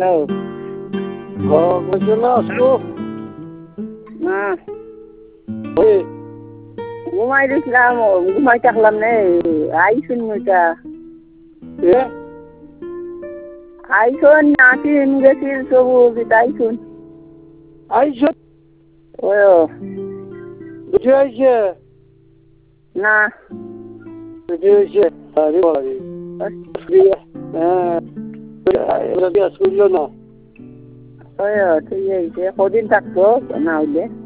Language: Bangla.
হ্যালো। বলছিল আসবো না ওই ঘুমাই দিছিলাম ঘুমাই থাকলাম নে আইসুন নইটা এ আইসুন নাতিন গেছিল সবু গীতা আইসুন আইসো ও বুঝে আইছে না বুঝে আইছে আরে বাড়ি হ্যাঁ শুনলো না ওই ঠিক আছে কদিন থাকতো না হইলে